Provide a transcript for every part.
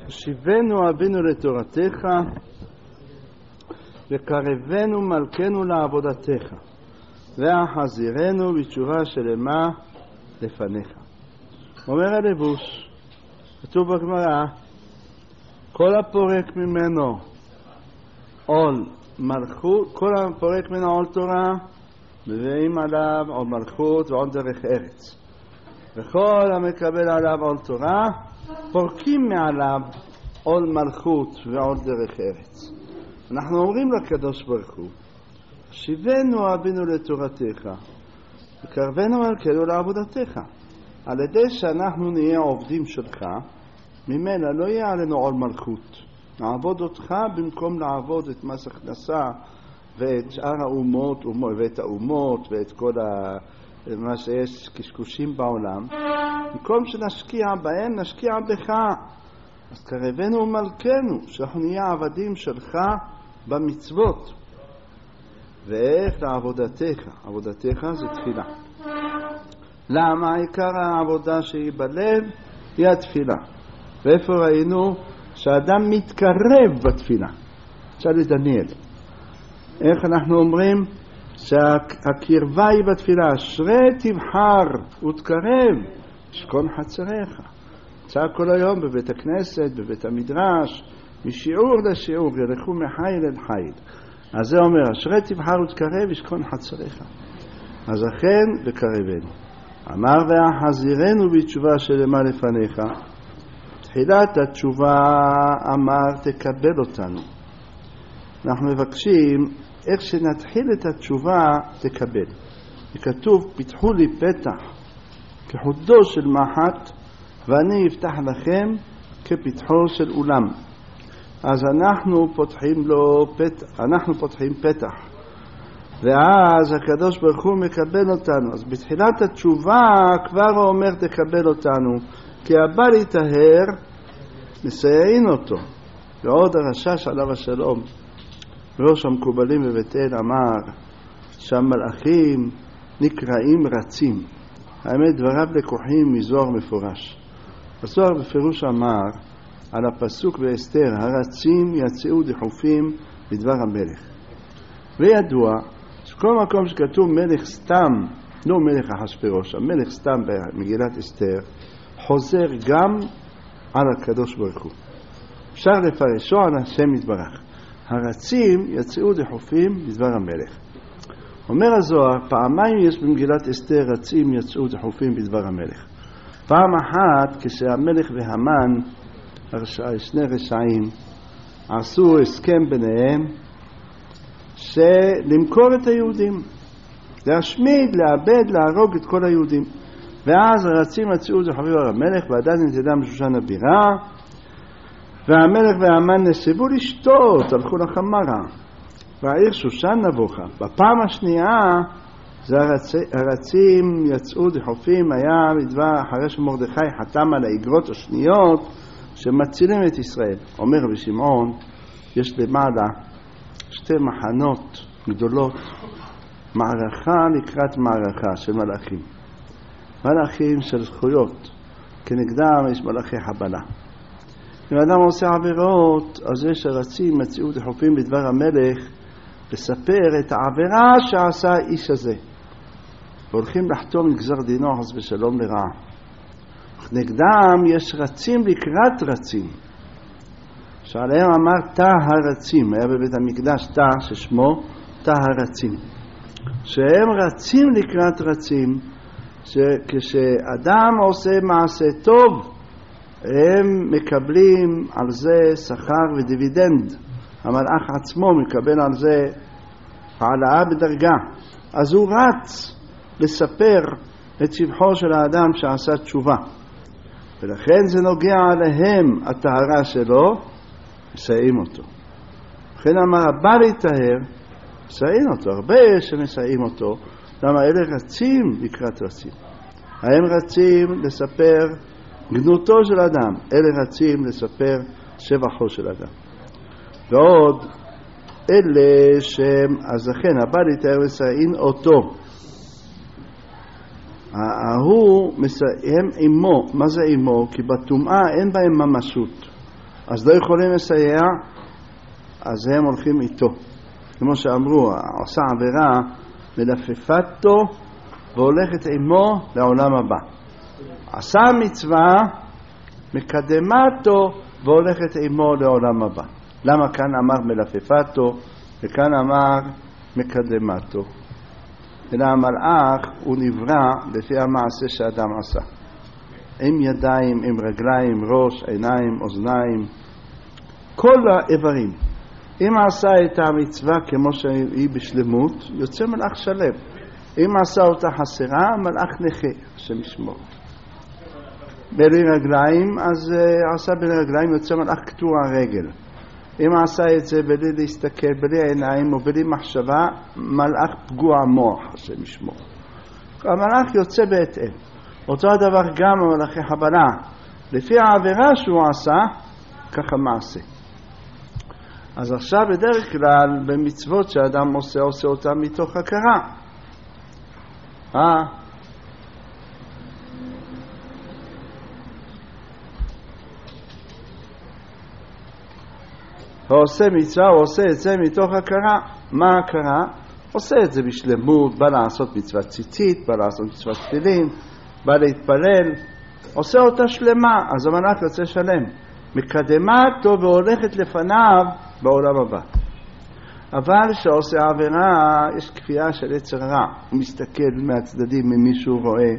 שיבנו אבינו לתורתך וקרבנו מלכנו לעבודתך והחזירנו בתשובה שלמה לפניך. אומר הלבוש, כתוב בגמרא, כל הפורק ממנו עול מלכות, כל הפורק ממנו עול תורה, מביאים עליו עול מלכות ועול דרך ארץ, וכל המקבל עליו עול תורה פורקים מעליו עול מלכות ועול דרך ארץ. אנחנו אומרים לקדוש ברוך הוא, שיבנו אבינו לתורתך וקרבנו מלכנו לעבודתך. על ידי שאנחנו נהיה עובדים שלך, ממנה לא יהיה עלינו עול מלכות. נעבוד אותך במקום לעבוד את מס הכנסה ואת שאר האומות ואת האומות ואת כל מה שיש קשקושים בעולם. במקום שנשקיע בהם, נשקיע בך. אז קרבנו מלכנו, שאנחנו נהיה עבדים שלך במצוות. ואיך לעבודתך? עבודתך זה תפילה. למה? עיקר העבודה שהיא בלב היא התפילה. ואיפה ראינו? שהאדם מתקרב בתפילה. שאל דניאל. איך אנחנו אומרים? שהקרבה היא בתפילה. אשרי תבחר ותקרב שכון חצריך. צא כל היום בבית הכנסת, בבית המדרש, משיעור לשיעור, ילכו מחיל אל חיל. אז זה אומר, אשרי תבחר ותקרב שכון חצריך. אז אכן וקרבנו. אמר והחזירנו בתשובה שלמה לפניך. תחילת התשובה אמר תקבל אותנו. אנחנו מבקשים איך שנתחיל את התשובה תקבל. וכתוב פיתחו לי פתח כחודו של מחט ואני אפתח לכם כפתחו של אולם. אז אנחנו פותחים פתח ואז הקדוש ברוך הוא מקבל אותנו. אז בתחילת התשובה כבר הוא אומר תקבל אותנו, כי הבא להיטהר מסייעין אותו. ועוד הרשש עליו השלום, ראש המקובלים בבית אל, אמר שהמלאכים נקראים רצים. האמת דבריו לקוחים מזוהר מפורש. הזוהר בפירוש אמר על הפסוק באסתר, הרצים יצאו דחופים בדבר המלך. וידוע שכל מקום שכתוב מלך סתם, לא מלך אחשוורוש, המלך סתם במגילת אסתר, חוזר גם על הקדוש ברוך הוא. אפשר לפרשו על השם יתברך. הרצים יצאו דחופים בדבר המלך. אומר הזוהר, פעמיים יש במגילת אסתר רצים יצאו דחופים בדבר המלך. פעם אחת כשהמלך והמן, שני רשעים, עשו הסכם ביניהם שלמכור את היהודים, להשמיד, לאבד, להרוג את כל היהודים. ואז הרצים יצאו דחופים בדבר המלך, ועדיין נתידה משושן הבירה, והמלך והמן נסבו לשתות, הלכו לחמרה, והעיר שושן נבוכה. בפעם השנייה זה הרצים יצאו דחופים, היה מדבר אחרי שמרדכי חתם על האגרות השניות שמצילים את ישראל. אומר רבי שמעון, יש למעלה שתי מחנות גדולות, מערכה לקראת מערכה של מלאכים. מלאכים של זכויות, כנגדם יש מלאכי חבלה. אם אדם עושה עבירות, אז יש הרצים יצאו דחופים בדבר המלך לספר את העבירה שעשה האיש הזה. והולכים לחתום גזר דינו חס ושלום לרעה. נגדם יש רצים לקראת רצים. שעליהם אמר תא הרצים, היה בבית המקדש תא ששמו תא הרצים. שהם רצים לקראת רצים, שכשאדם עושה מעשה טוב, הם מקבלים על זה שכר ודיבידנד. המלאך עצמו מקבל על זה העלאה בדרגה. אז הוא רץ לספר את שבחו של האדם שעשה תשובה. ולכן זה נוגע עליהם הטהרה שלו, מסייעים אותו. לכן אמר הבא להיטהר, מסייעים אותו. הרבה שמסייעים אותו. למה אלה רצים לקראת רצים. הם רצים לספר גנותו של אדם, אלה רצים לספר שבחו של אדם. ועוד אלה שהם, אז לכן הבא להיטהר מסייעים אותו. ההוא מסיים עמו. מה זה עמו? כי בטומאה אין בהם ממשות. אז לא יכולים לסייע, אז הם הולכים איתו. כמו שאמרו, עושה עבירה, מלפפתו והולכת עמו לעולם הבא. עשה מצווה, מקדמתו והולכת עמו לעולם הבא. למה כאן אמר מלפפתו וכאן אמר מקדמתו? אלא המלאך הוא נברא לפי המעשה שאדם עשה. עם ידיים, עם רגליים, ראש, עיניים, אוזניים, כל האיברים. אם עשה את המצווה כמו שהיא בשלמות, יוצא מלאך שלם. אם עשה אותה חסרה, מלאך נכה, השם ישמור. בלי רגליים, אז עשה בלי רגליים, יוצא מלאך קטוע רגל. אם עשה את זה בלי להסתכל, בלי עיניים או בלי מחשבה, מלאך פגוע מוח, השם ישמור. המלאך יוצא בהתאם. אותו הדבר גם המלאכי חבלה. לפי העבירה שהוא עשה, ככה מעשה. אז עכשיו בדרך כלל במצוות שאדם עושה אותם מתוך הכרה. הוא עושה מצווה, הוא עושה את זה מתוך הכרה. מה הכרה? עושה את זה בשלמות, בא לעשות מצוות ציצית, בא לעשות מצוות תפילין, בא להתפלל, עושה אותה שלמה, אז המלאך יוצא שלם. מקדמתו והולכת לפניו בעולם הבא. אבל שעושה עבירה, יש כפייה של יצר רע. הוא מסתכל מהצדדים ממי שהוא רואה,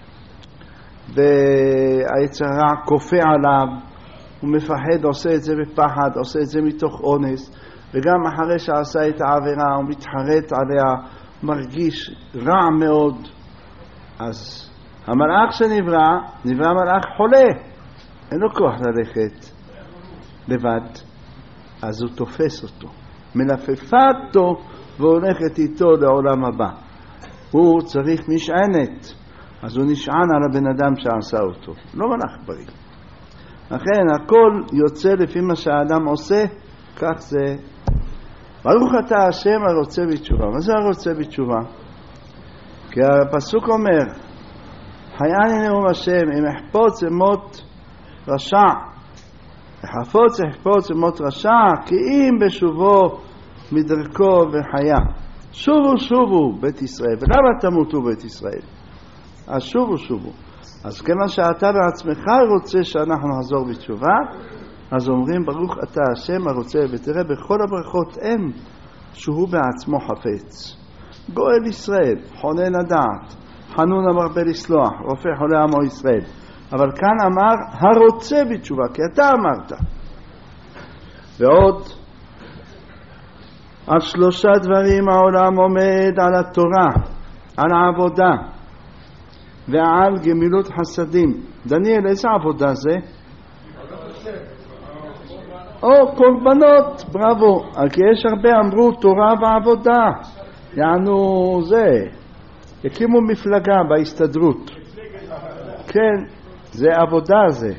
והיצר רע כופה עליו, הוא מפחד, עושה את זה בפחד, עושה את זה מתוך אונס, וגם אחרי שעשה את העבירה הוא מתחרט עליה, מרגיש רע מאוד. אז המלאך שנברא, נברא מלאך חולה, אין לו כוח ללכת לבד, אז הוא תופס אותו, מלפפתו והולכת איתו לעולם הבא. הוא צריך משענת, אז הוא נשען על הבן אדם שעשה אותו, לא מלאך בריא. לכן הכל יוצא לפי מה שהאדם עושה, כך זה. ברוך אתה השם הרוצה בתשובה. מה זה הרוצה בתשובה? כי הפסוק אומר, חייני נאום השם, אם אחפוץ אמות רשע, אחפוץ אמות רשע, כי אם בשובו מדרכו וחיה. שובו בית ישראל. ולמה תמותו בית ישראל? אז שובו. אז כמה שאתה בעצמך רוצה שאנחנו נחזור בתשובה, אז אומרים ברוך אתה השם הרוצה, ותראה בכל הברכות אין שהוא בעצמו חפץ. גואל ישראל, חונן הדעת, חנון המרבה לסלוח, רופא חולה עמו ישראל. אבל כאן אמר הרוצה בתשובה, כי אתה אמרת. ועוד, על 3 דברים העולם עומד, על התורה, על העבודה, ועל גמילות חסדים. דניאל, איזה עבודה זה? קורבנות, בראבו. כי יש הרבה אמרו תורה ועבודה. יענו זה. הקימו מפלגה בהסתדרות. כן, זה עבודה זה.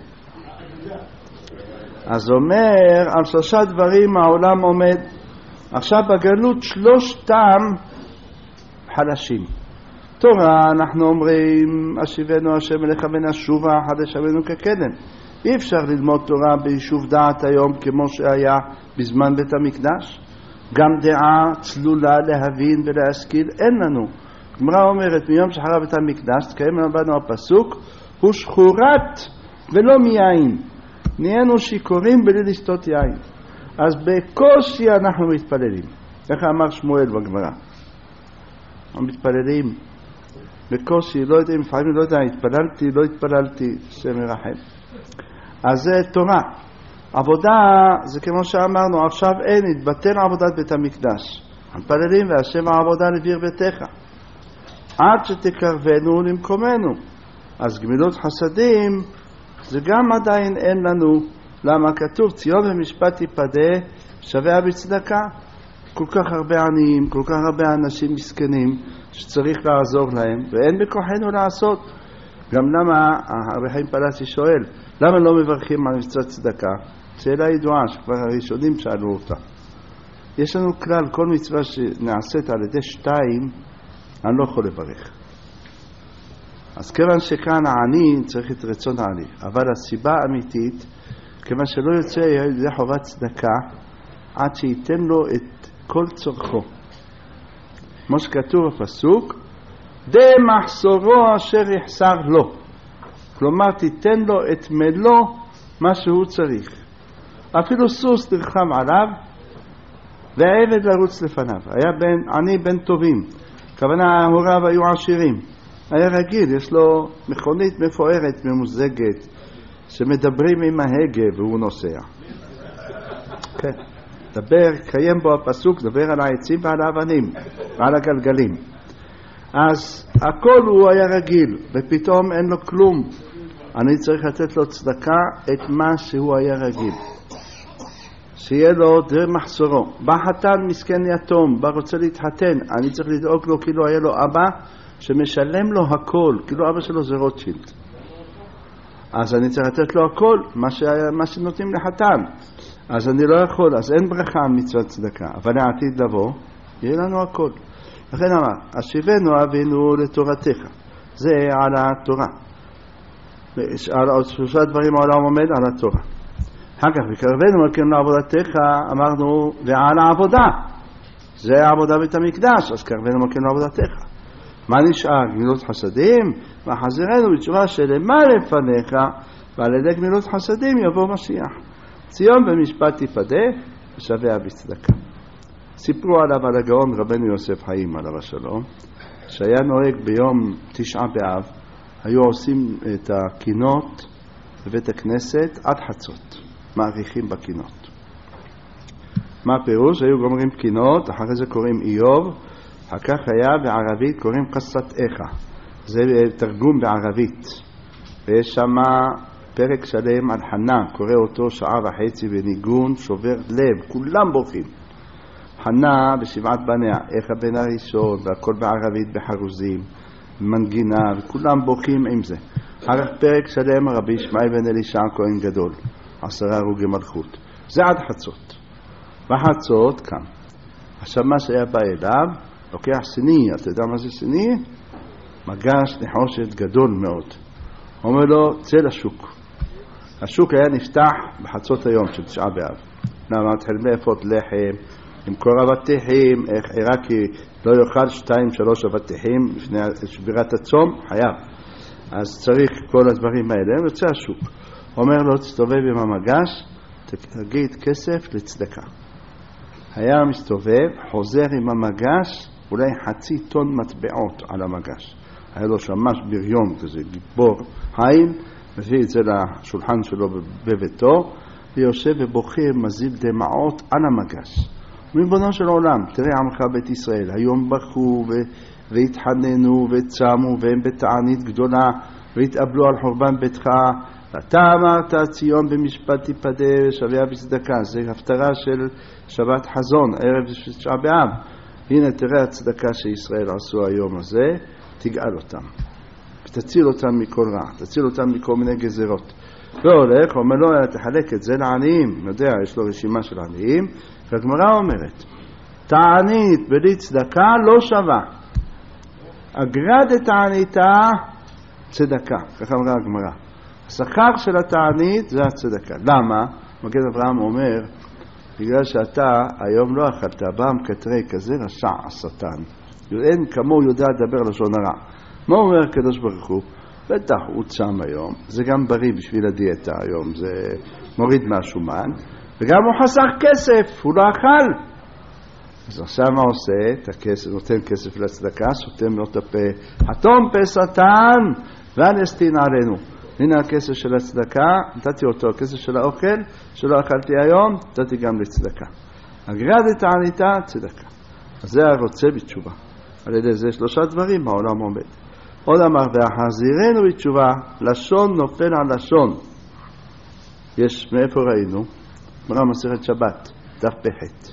אז אומר, על 3 דברים העולם עומד. עכשיו בגלות 3 חלשים. תורה, אנחנו אומרים, אשיבנו השם אליך ונשובה, חדש אבינו כקדם. אי אפשר ללמוד תורה ביישוב דעת היום כמו שהיה בזמן בית המקדש. גם דעה צלולה להבין ולהשכיל אין לנו. גמרא אומרת, מיום שחרב בית המקדש, תקיים לנו הפסוק, הוא שחורת ולא מיין. נהיינו שיכורים בלי לשתות יין. אז בקושי אנחנו מתפללים. איך אמר שמואל בגמרא? המתפללים בקושי, לא יודעים, לפעמים לא יודע, התפללתי, לא התפללתי, השם ירחם. אז זה תורה. עבודה, זה כמו שאמרנו, עכשיו אין, התבטל עבודת בית המקדש. המתפללים והשם העבודה לביר ביתך. עד שתקרבנו למקומנו. אז גמילות חסדים, זה גם עדיין אין לנו. למה כתוב, ציון ומשפט תיפדה, שווה בצדקה. כל כך הרבה עניים, כל כך הרבה אנשים מסכנים, שצריך לעזור להם, ואין בכוחנו לעשות. גם למה, הרב חיים פלסי שואל, למה לא מברכים על מצוות צדקה? שאלה ידועה, שכבר הראשונים שאלו אותה. יש לנו כלל, כל מצווה שנעשית על ידי 2, אני לא יכול לברך. אז כיוון שכאן העני צריך את רצון העני, אבל הסיבה האמיתית, כיוון שלא יוצא ידי חובת צדקה עד שייתן לו את כל צורכו. כמו שכתוב בפסוק, די מחסורו אשר יחסר לו. כלומר, תיתן לו את מלוא מה שהוא צריך. אפילו סוס תרחם עליו, והעבד לרוץ לפניו. היה עני בן טובים. הכוונה, הוריו היו עשירים. היה רגיל, יש לו מכונית מפוארת, ממוזגת, שמדברים עם ההגה והוא נוסע. כן. דבר, קיים בו הפסוק, דבר על העצים ועל האבנים, ועל הגלגלים. אז הכל הוא היה רגיל, ופתאום אין לו כלום. אני צריך לתת לו צדקה את מה שהוא היה רגיל. שיהיה לו די מחסורו. בא חתן מסכן יתום, בא רוצה להתחתן, אני צריך לדאוג לו כאילו היה לו אבא שמשלם לו הכל, כאילו אבא שלו זה רוטשילד. אז אני צריך לתת לו הכל, מה שנותנים לחתן. אז אני לא יכול, אז אין ברכה על מצוות צדקה, אבל לעתיד לבוא, יהיה לנו הכל. לכן אמר, השיבנו אבינו לתורתך, זה על התורה. על עוד שלושה דברים העולם עומד על התורה. אחר כך, וקרבנו מלכנו לעבודתך, אמרנו, ועל העבודה. זה העבודה בית המקדש, אז קרבנו מלכנו לעבודתך. מה נשאר? גמילות חסדים, וחזרנו בתשובה שלמה לפניך, ועל ידי גמילות חסדים יבוא משיח. ציון במשפט תפדה, ושביה בצדקה. סיפרו עליו על הגאון רבנו יוסף חיים עליו השלום, שהיה נוהג ביום 9 באב, היו עושים את הקינות בבית הכנסת עד חצות, מעריכים בקינות. מה הפירוש? היו גומרים קינות, אחרי זה קוראים איוב, אחר כך היה בערבית קוראים קסת איכה, זה תרגום בערבית, ויש שם פרק שלם על חנה, קורא אותו שעה וחצי בניגון, שובר לב, כולם בוכים. חנה בשבעת בניה, איכה בן הראשון, והכל בערבית בחרוזים, מנגינה, וכולם בוכים עם זה. אחר כך פרק שלם רבי ישמעאל בן אלישע כהן גדול, 10 הרוגי מלכות. זה עד חצות. בחצות כאן. עכשיו מה שהיה בא אליו, לוקח סיני, אתה יודע מה זה סיני? מגש נחושת גדול מאוד. אומר לו, צא לשוק. השוק היה נפתח בחצות היום של 9 באב. למה? התחיל מאפות לחם, עם כל אבטיחים, עיראקי לא יאכל 2-3 אבטיחים לפני שבירת הצום, חייב. אז צריך כל הדברים האלה, יוצא השוק. אומר לו, תסתובב עם המגש, תגיד כסף לצדקה. היה מסתובב, חוזר עם המגש, אולי 0.5 טון מטבעות על המגש. היה לו שמש בריון כזה, גיבור חיים, מביא את זה לשולחן שלו בביתו, ויושב ובוכה מזיל דמעות על המגש. מבונו של עולם, תראה עמך בית ישראל, היום בכו והתחננו וצמו והם בתענית גדולה והתאבלו על חורבן ביתך, ואתה אמרת ציון במשפט תפדה ושביה בצדקה. זה הפטרה של שבת חזון, ערב 9 באב. הנה תראה הצדקה שישראל עשו היום הזה, תגאל אותם ותציל אותם מכל רע, תציל אותם מכל מיני גזירות. והולך, אומר לו, תחלק את זה לעניים, יודע, יש לו רשימה של עניים, והגמרא אומרת, תענית בלי צדקה לא שווה, אגרה דתעניתה צדקה, ככה אמרה הגמרא. השכר של התענית זה הצדקה. למה? מגן אברהם אומר, בגלל שאתה היום לא אכלת, בא מקטרי כזה רשע השטן, אין כמו יודע לדבר לשון הרע. מה אומר הקדוש ברוך הוא? בטח הוא צם היום, זה גם בריא בשביל הדיאטה היום, זה מוריד מהשומן, וגם הוא חסך כסף, הוא לא אכל. אז עכשיו מה עושה? את הכסף, נותן כסף לצדקה, סותם לו את הפה, חתום פה שטן ואל יסטין עלינו. הנה הכסף של הצדקה, נתתי אותו, הכסף של האוכל שלא אכלתי היום, נתתי גם לצדקה. אגרה דתעניתה צדקה. אז זה הרוצה בתשובה. על ידי זה 3 דברים העולם עומד. עוד אמר, והחזירנו בתשובה, לשון נופל על לשון. יש, מאיפה ראינו? אמרה מסכת שבת, דף פחת.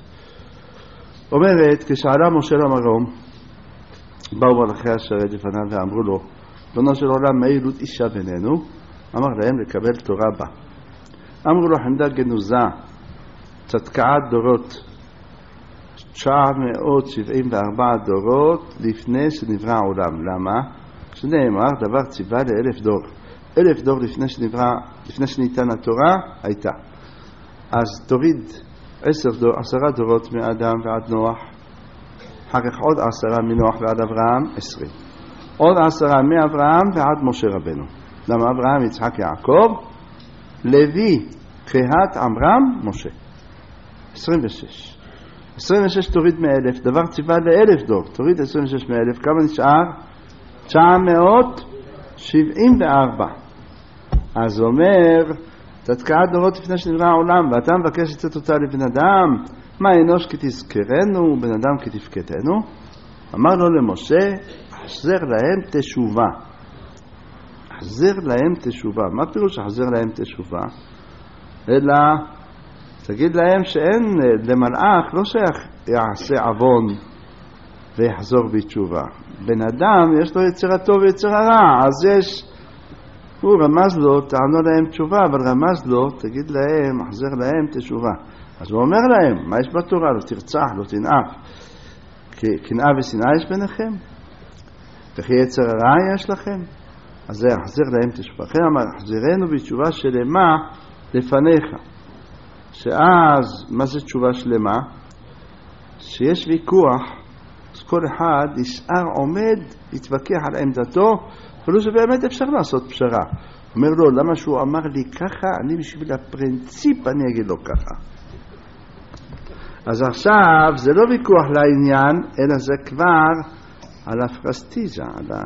אומרת, כשעלה משה למרום, באו מלאכי השרת לפניו ואמרו לו, בנו של עולם, מה ילוד אישה בינינו? אמר להם לקבל תורה בה. אמרו לו, חמדה גנוזה, צדקת דורות, 974 דורות לפני שנברא העולם. למה? שנאמר, דבר ציווה ל1000 דור. 1000 דור לפני שנברא לפני שניתן התורה, הייתה. אז תוריד 10 דורות מאדם ועד נוח, אחר כך עוד 10 מנוח ועד אברהם, 20. עוד 10 מאברהם ועד משה רבנו. למה אברהם, יצחק, יעקב, לוי, קהת, עמרם, משה. 26. 26 תוריד מ-1000, דבר ציווה ל-1000 דור, תוריד 26 מ-1000, כמה נשאר? 974. אז אומר, תתקעת דורות לפני שנברא העולם, ואתה מבקש לצאת אותה לבן אדם, מה אנוש כי תזכרנו, בן אדם כי תפקדנו? אמר לו למשה, החזר להם תשובה. החזר להם תשובה. מה פירוש החזר להם תשובה? אלא תגיד להם שאין למלאך, לא שייך יעשה עוון ויחזור בתשובה. בן אדם יש לו יצר הטוב ויצר הרע, אז יש, הוא רמז לו, תענו להם תשובה, אבל רמז לו, תגיד להם, החזר להם תשובה. אז הוא אומר להם, מה יש בתורה? לא תרצח, לא תנאף. קנאה ושנאה יש ביניכם? וכי יצר הרע יש לכם? אז זה החזר להם תשובה. לכן אמר, החזרנו בתשובה שלמה לפניך. שאז, מה זה תשובה שלמה? שיש ויכוח, אז כל אחד נשאר עומד, יתווכח על עמדתו, ולא שבאמת אפשר לעשות פשרה. אומר לו, למה שהוא אמר לי ככה, אני בשביל הפרינציפ אני אגיד לו ככה. אז עכשיו זה לא ויכוח לעניין, אלא זה כבר על הפרסטיז'ה,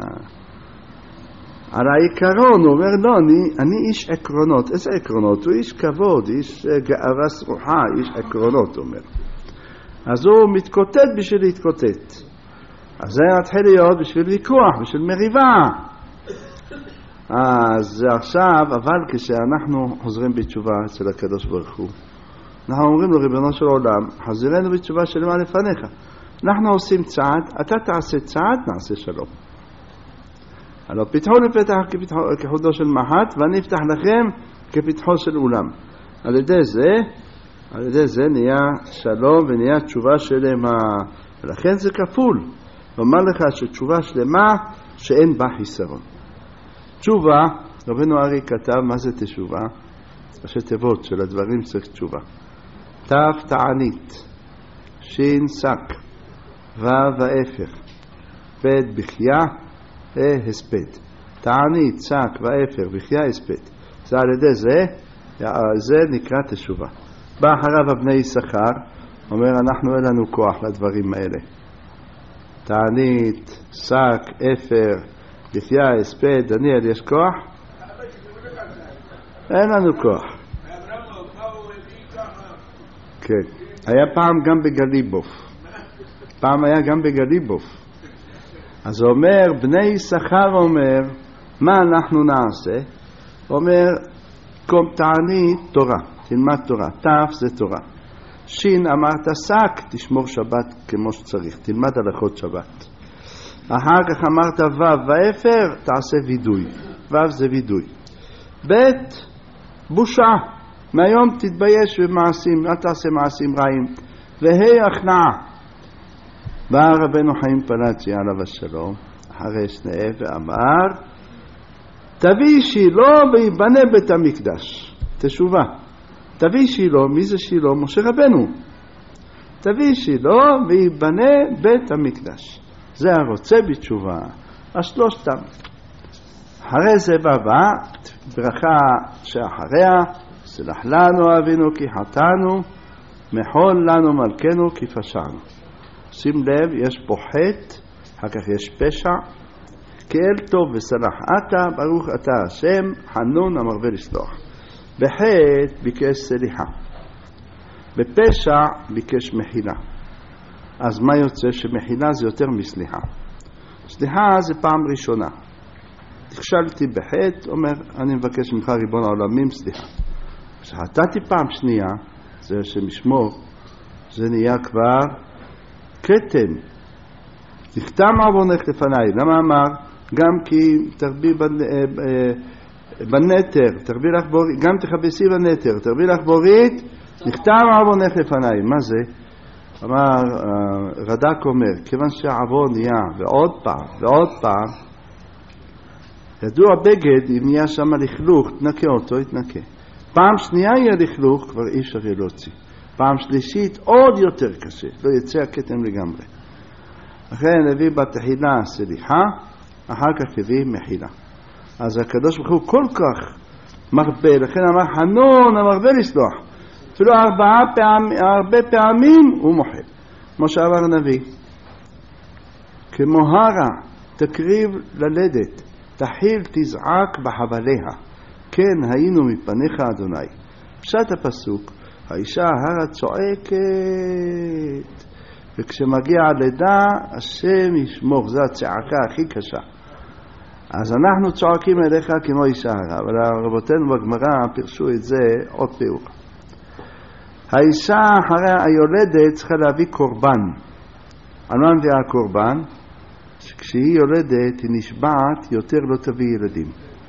על העיקרון. הוא אומר, לא, אני איש עקרונות. איזה עקרונות? הוא איש כבוד, איש גאווה סרוחה, איש עקרונות, הוא אומר. אז הוא מתקוטט בשביל להתקוטט. אז זה מתחיל להיות בשביל ויכוח, בשביל מריבה. אז עכשיו, אבל כשאנחנו חוזרים בתשובה אצל הקדוש ברוך הוא, אנחנו אומרים לו, ריבונו של עולם, חזרנו בתשובה שלמה לפניך. אנחנו עושים צעד, אתה תעשה צעד, נעשה שלום. הלוא פתחו לפתח כחודו של מחט, ואני אפתח לכם כפתחו של אולם. על ידי זה נהיה שלום ונהיה תשובה שלמה. ולכן זה כפול. ואומר לך שתשובה שלמה שאין בה חיסרון. תשובה, רבנו ארי כתב מה זה תשובה? ראשי תיבות של הדברים צריך תשובה. תף תענית, שין שק, וו ואפר, בית בחייה, הספד. תענית, שק ואפר, בחייה, הספד. זה על ידי זה נקרא תשובה. בא אחריו הבני יששכר, אומר אנחנו אין לנו כוח לדברים האלה. תענית, שק, אפר, בחייה, הספד, דניאל יש כוח? אין לנו כוח. כן. היה פעם גם בגליבוף. אז הוא אומר, בני יששכר אומר, מה אנחנו נעשה? הוא אומר, קום תענית תורה, תלמד תורה, תף זה תורה. שין אמרת שק, תשמור שבת כמו שצריך, תלמד הלכות שבת. אחר כך אמרת וו ואפר, תעשה וידוי. וו זה וידוי. בית, בושה. מהיום תתבייש במעשים, אל תעשה מעשים רעים. והי הכנעה. בא רבנו חיים פלאצ'י עליו השלום, אחרי שניהם, ואמר, תביא שילה ויבנה בית המקדש. תשובה. תביא שילה, מי זה שילה? משה רבנו. תביא שילה ויבנה בית המקדש. זה הרוצה בתשובה. השלושתם. אחרי זה בא, ברכה שאחריה, סלח לנו אבינו כי חטאנו, מחול לנו מלכנו כי פשענו. שים לב, יש פה חטא, אחר כך יש פשע. כאל טוב וסלח אתה, ברוך אתה השם, חנון המרבה לסלוח. בחטא ביקש סליחה. בפשע ביקש מחילה. אז מה יוצא? שמחילה זה יותר מסליחה. סליחה זה פעם ראשונה. תכשלתי בחטא, אומר, אני מבקש ממך ריבון העולמים סליחה. כשחטאתי פעם שנייה, זה שמשמור, זה נהיה כבר קטן. נכתם עוונך לפניי. למה אמר? גם כי תרבי בנתר, תרבי לך בורית, גם תכבסי בנתר, תרבי לך בורית, נכתם עוונך לפניי. מה זה? אמר, רד"ק אומר, כיוון שהעוון נהיה ועוד פעם, ידוע בגד, אם נהיה שם לכלוך, תנקה אותו, יתנקה. פעם שנייה יהיה לכלוך, כבר אי אפשר יהיה להוציא. פעם שלישית, עוד יותר קשה, לא יצא הכתם לגמרי. לכן הביא בתחילה סליחה, אחר כך הביא מחילה. אז הקדוש ברוך הוא כל כך מרבה, לכן אמר חנון המרבה לסלוח. אפילו הרבה פעמים הוא מוחל. כמו שאמר הנביא, כמו הרע תקריב ללדת, תחיל תזעק בחבליה, כן היינו מפניך אדוני. פשט הפסוק, האישה ההרה צועקת, וכשמגיע הלידה השם ישמור, זו הצעקה הכי קשה. אז אנחנו צועקים אליך כמו אישה הרה, אבל רבותינו בגמרא פירשו את זה עוד פיור. האישה אחרי היולדת צריכה להביא קורבן. על מה מביאה הקורבן? שכשהיא יולדת היא נשבעת יותר לא תביא ילדים.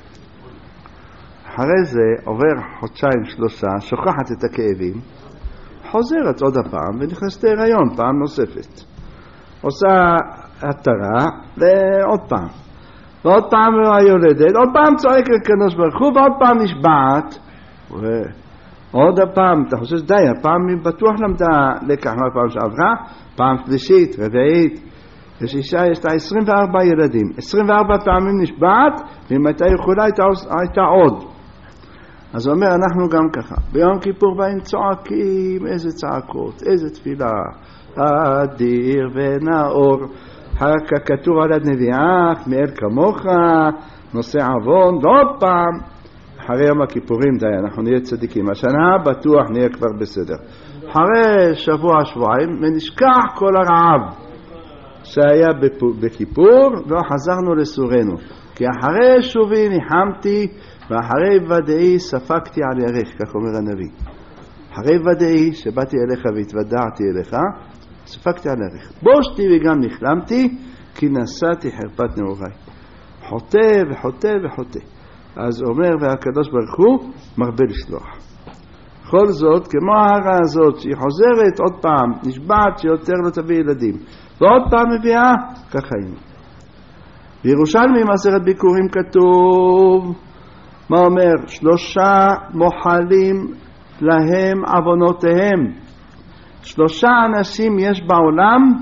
אחרי זה עובר חודשיים שלושה, שוכחת את הכאבים, חוזרת עוד הפעם ונכנסת להיריון פעם נוספת. עושה התרה ועוד פעם. ועוד פעם היולדת, עוד פעם צועקת לקדוש ברוך הוא ועוד פעם נשבעת. עוד הפעם, אתה חושב די, הפעם בטוח למדה לקח מהפעם שעברה, פעם שלישית, רביעית, יש אישה, יש לה 24 ילדים, 24 פעמים נשבעת, ואם הייתה יכולה הייתה עוד. אז הוא אומר, אנחנו גם ככה, ביום כיפור באים צועקים, איזה צעקות, איזה תפילה, אדיר ונאור, כתוב על הנביאה, מאל כמוך, נושא עוון, ועוד פעם, אחרי יום הכיפורים די, אנחנו נהיה צדיקים. השנה בטוח נהיה כבר בסדר. אחרי שבוע, שבועיים, ונשכח כל הרעב שהיה בכיפור, ולא חזרנו לסורנו. כי אחרי שובי ניחמתי, ואחרי ודאי ספקתי על ירך, כך אומר הנביא. אחרי ודאי שבאתי אליך והתוודעתי אליך, ספקתי על ירך. בושתי וגם נחלמתי, כי נשאתי חרפת נעוריי. חוטא וחוטא וחוטא. אז אומר והקדוש ברוך הוא מרבה לשלוח. כל זאת כמו ההרה הזאת שהיא חוזרת עוד פעם, נשבעת שיותר לא תביא ילדים, ועוד פעם מביאה, ככה היינו. בירושלמי מסכת ביקורים כתוב, מה אומר? 3 מוחלים להם עוונותיהם. 3 אנשים יש בעולם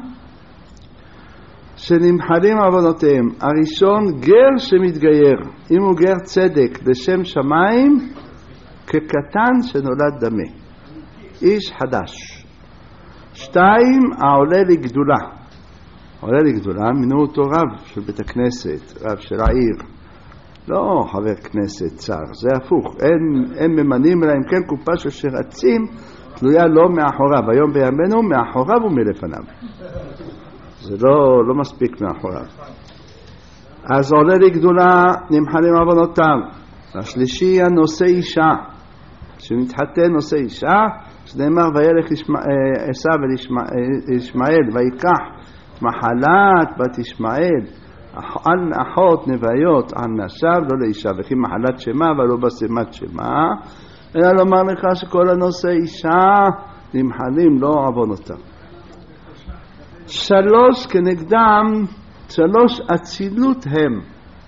שנמחלים עוונותיהם. הראשון גר שמתגייר, אם הוא גר צדק לשם שמיים, כקטן שנולד דמה, איש חדש. 2 העולה לגדולה. עולה לגדולה מינו אותו רב של בית הכנסת, רב של העיר, לא חבר כנסת שר, זה הפוך. הם ממנים להם כן קופה של שרצים תלויה לא מאחוריו, היום בימינו מאחוריו ומלפניו, זה לא מספיק מאחוריו. אז עולה לגדולה נמחלים עוונותיו. השלישי הנושא אישה, שמתחתן נושא אישה, שנאמר וילך עשיו אל ישמעאל ויקח מחלת בת ישמעאל על אחות נוויות על נשיו, לא לאישה, וכי מחלת שמה ולא בשימת שמה, אלא לומר לך שכל הנושא אישה נמחלים לא עוונותיו. 3 כנגדם, 3 אצילות הם.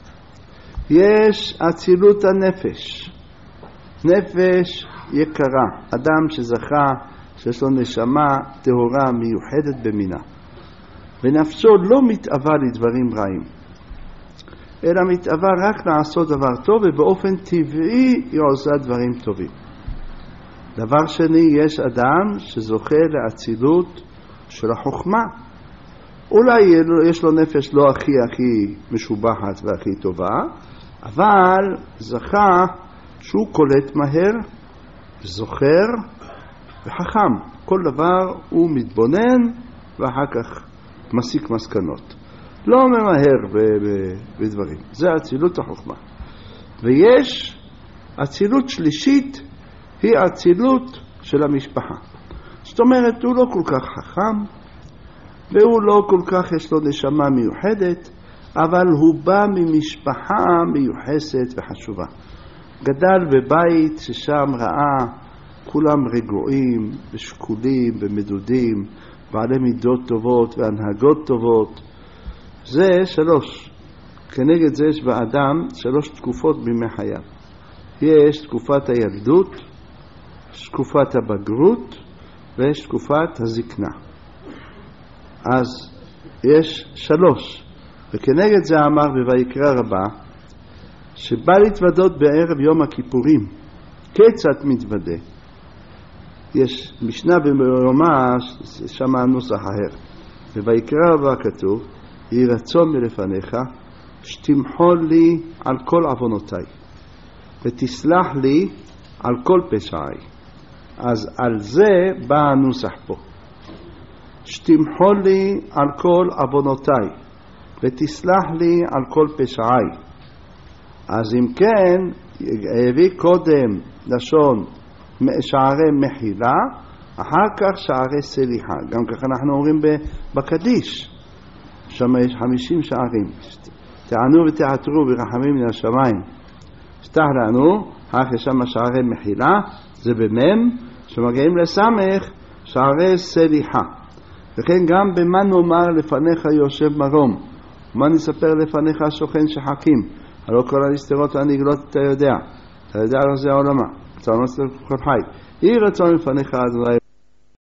יש אצילות הנפש, נפש יקרה, אדם שזכה שיש לו נשמה טהורה מיוחדת במינה, ונפשו לא מתאווה לדברים רעים, אלא מתאווה רק לעשות דבר טוב, ובאופן טבעי היא עושה דברים טובים. דבר שני, יש אדם שזוכה לאצילות של החוכמה. אולי יש לו נפש לא הכי משובחת והכי טובה, אבל זכה שהוא קולט מהר, זוכר וחכם. כל דבר הוא מתבונן ואחר כך מסיק מסקנות. לא ממהר בדברים. זה אצילות החוכמה. ויש אצילות שלישית, היא אצילות של המשפחה. זאת אומרת, הוא לא כל כך חכם, והוא לא כל כך יש לו נשמה מיוחדת, אבל הוא בא ממשפחה מיוחסת וחשובה. גדל בבית ששם ראה כולם רגועים ושקולים ומדודים, בעלי מידות טובות והנהגות טובות. זה 3. כנגד זה יש באדם 3 תקופות בימי חייו. יש תקופת הילדות, יש תקופת הבגרות, ויש תקופת הזקנה. אז יש 3. וכנגד זה אמר בויקרא רבה, שבא להתוודות בערב יום הכיפורים. כיצד מתוודה? יש משנה ביומא, שם הנוסח אחר. בויקרא רבה כתוב, יהי רצון מלפניך, שתמחול לי על כל עוונותיי, ותסלח לי על כל פשעי. אז על זה בא הנוסח פה. שתמחול לי על כל עוונותיי, ותסלח לי על כל פשעי. אז אם כן, הביא קודם לשון שערי מחילה, אחר כך שערי סליחה. גם ככה אנחנו אומרים בקדיש, שם יש 50 שערים. תענו ותעתרו ברחמים מן השמיים. שתח לנו, אחר שם שערי מחילה, זה במם, שמגיעים לסמך, שערי סליחה. וכן גם במה נאמר לפניך יושב מרום, ומה נספר לפניך שוכן שחקים. הלא כל הנסתרות והנגלות אתה יודע לא זה העולמה, אתה לא נסתר כל חי. יהי רצון לפניך אדוני